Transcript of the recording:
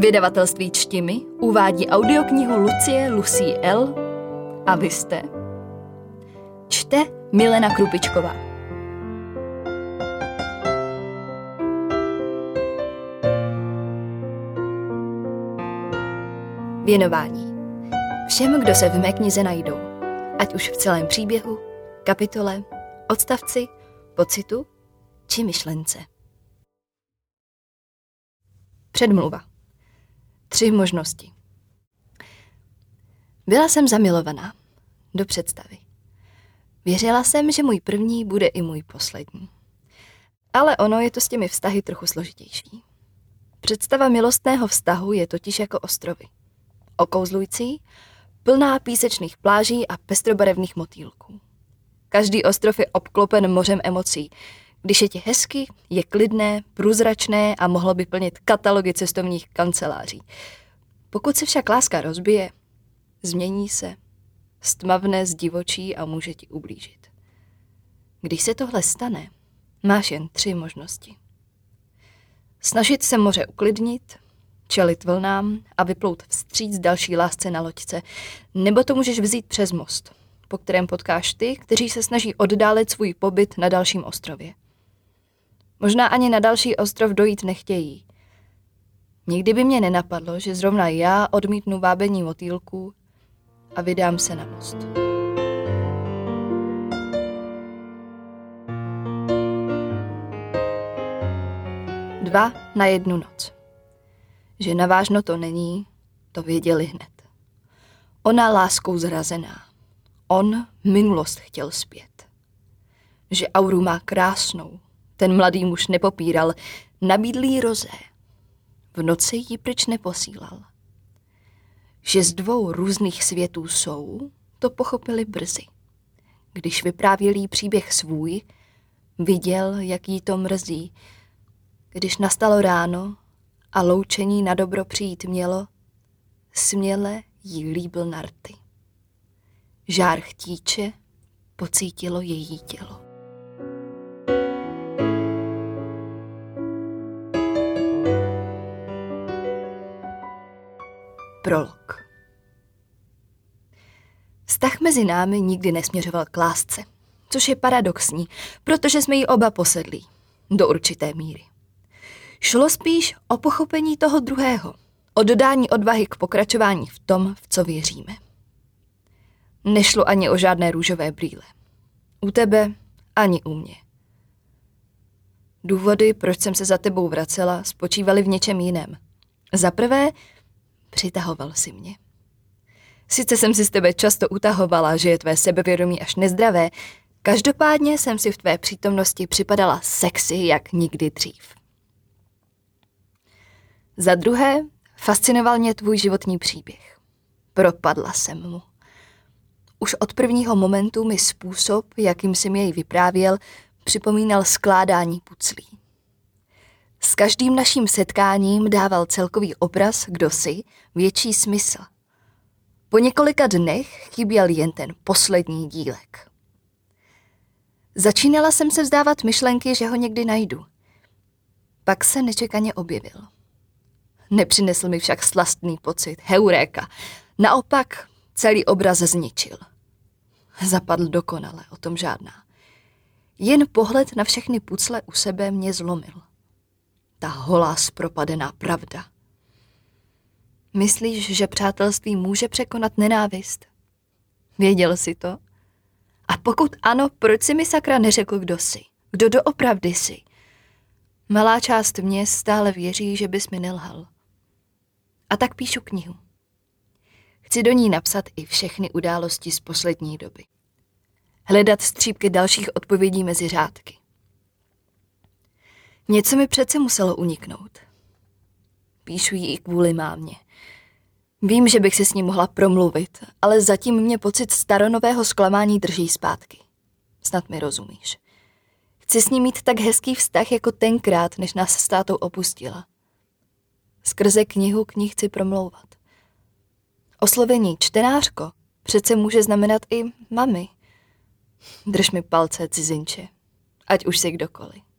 Vydavatelství Čtimi uvádí audioknihu Lucie Lucie L. A vy jste? Čte Milena Krupičková. Věnování. Všem, kdo se v mé knize najdou. Ať už v celém příběhu, kapitole, odstavci, pocitu či myšlence. Předmluva. 3 možnosti. Byla jsem zamilovaná. Do představy. Věřila jsem, že můj první bude i můj poslední. Ale ono je to s těmi vztahy trochu složitější. Představa milostného vztahu je totiž jako ostrovy. Okouzlující, plná písečných pláží a pestrobarevných motýlků. Každý ostrov je obklopen mořem emocí. Když je ti hezky, je klidné, průzračné a mohlo by plnit katalogy cestovních kanceláří. Pokud se však láska rozbije, změní se, stmavne, zdivočí a může ti ublížit. Když se tohle stane, máš jen 3 možnosti. Snažit se moře uklidnit, čelit vlnám a vyplout vstříc další lásce na loďce, nebo to můžeš vzít přes most, po kterém potkáš ty, kteří se snaží oddálit svůj pobyt na dalším ostrově. Možná ani na další ostrov dojít nechtějí. Nikdy by mě nenapadlo, že zrovna já odmítnu vábení motýlků a vydám se na most. Dva na jednu noc. Že navážno to není, to věděli hned. Ona láskou zrazená. On minulost chtěl zpět. Že auru má krásnou, ten mladý muž nepopíral, nabídl jí rozé. V noci ji pryč neposílal. Že z 2 různých světů jsou, to pochopili brzy. Když vyprávěl jí příběh svůj, viděl, jak jí to mrzí. Když nastalo ráno a loučení na dobro přijít mělo, směle jí líbil na rty. Žár chtíče pocítilo její tělo. Prolog. Vztah mezi námi nikdy nesměřoval k lásce, což je paradoxní, protože jsme ji oba posedlí, do určité míry. Šlo spíš o pochopení toho druhého, o dodání odvahy k pokračování v tom, v co věříme. Nešlo ani o žádné růžové brýle. U tebe ani u mě. Důvody, proč jsem se za tebou vracela, spočívaly v něčem jiném. Za prvé, přitahoval si mě. Sice jsem si z tebe často utahovala, že je tvé sebevědomí až nezdravé, každopádně jsem si v tvé přítomnosti připadala sexy jak nikdy dřív. Za druhé, fascinoval mě tvůj životní příběh. Propadla jsem mu. Už od prvního momentu mi způsob, jakým si mi jej vyprávěl, připomínal skládání puclí. S každým naším setkáním dával celkový obraz, kdo jsi, větší smysl. Po několika dnech chyběl jen ten poslední dílek. Začínala jsem se vzdávat myšlenky, že ho někdy najdu. Pak se nečekaně objevil. Nepřinesl mi však slastný pocit, heuréka. Naopak celý obraz zničil. Zapadl dokonale, o tom žádná. Jen pohled na všechny pucle u sebe mě zlomil. Ta holá zpropadená pravda. Myslíš, že přátelství může překonat nenávist? Věděl jsi to? A pokud ano, proč jsi mi sakra neřekl, kdo jsi? Kdo doopravdy jsi? Malá část mě stále věří, že bys mi nelhal. A tak píšu knihu. Chci do ní napsat i všechny události z poslední doby. Hledat střípky dalších odpovědí mezi řádky. Něco mi přece muselo uniknout. Píšu jí i kvůli mámě. Vím, že bych se s ní mohla promluvit, ale zatím mě pocit staronového zklamání drží zpátky. Snad mi rozumíš. Chci s ní mít tak hezký vztah jako tenkrát, než nás s tátou opustila. Skrze knihu k ní chci promlouvat. Oslovení čtenářko přece může znamenat i mami. Drž mi palce, cizinče, ať už si kdokoliv.